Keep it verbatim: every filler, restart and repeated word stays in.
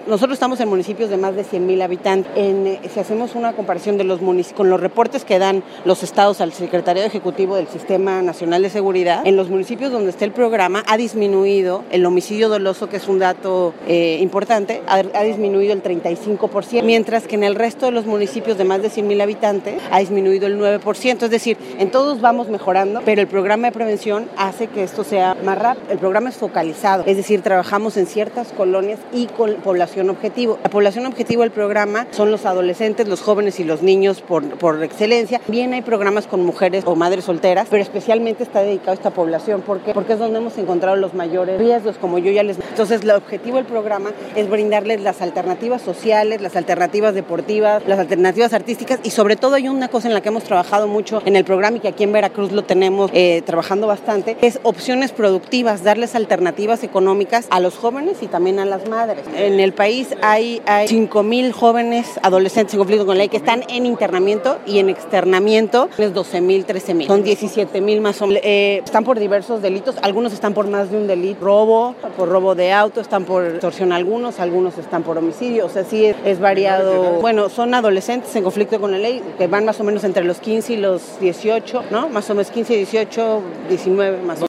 nosotros estamos en municipios de más de cien mil habitantes. En, eh, si hacemos una comparación de los municipios con los reportes que dan los estados al Secretariado Ejecutivo del Sistema Nacional de Seguridad, en los municipios donde está el programa ha disminuido el homicidio doloso, que es un dato eh, importante, ha, ha disminuido el treinta y cinco por ciento, mientras que en el resto de los municipios de más de cien mil habitantes ha disminuido el nueve por ciento. Es decir, en todos vamos mejorando, pero el programa de prevención hace que esto sea más rápido. El programa es focalizado, es decir, trabajamos en ciertas colonias y con población objetivo. La población objetivo del programa son los adolescentes, los jóvenes y los niños por, por excelencia. Bien, hay programas con mujeres o madres solteras, pero especialmente está dedicado a esta población. ¿Por qué? Porque es donde hemos encontrado los mayores riesgos, como yo ya les... Entonces, el objetivo del programa es brindarles las alternativas sociales, las alternativas deportivas, las alternativas artísticas, y sobre todo hay una cosa en la que hemos trabajado mucho en el programa y que aquí en Veracruz lo tenemos eh, trabajando bastante, es opciones productivas, darles alternativas económicas a los jóvenes y también a las madres. En el país hay, hay cinco mil jóvenes adolescentes en conflicto con la ley que están en internamiento, y en externamiento es doce mil, trece mil. Son diecisiete mil más o menos. Eh, están por diversos delitos, algunos están por más de un delito, robo, por robo de auto, están por extorsión algunos, algunos están por homicidio, o sea, sí es, es variado. Bueno, son adolescentes en conflicto con la ley que van más o menos entre los quince y los dieciocho, ¿no? Más o menos quince, dieciocho, diecinueve más o menos.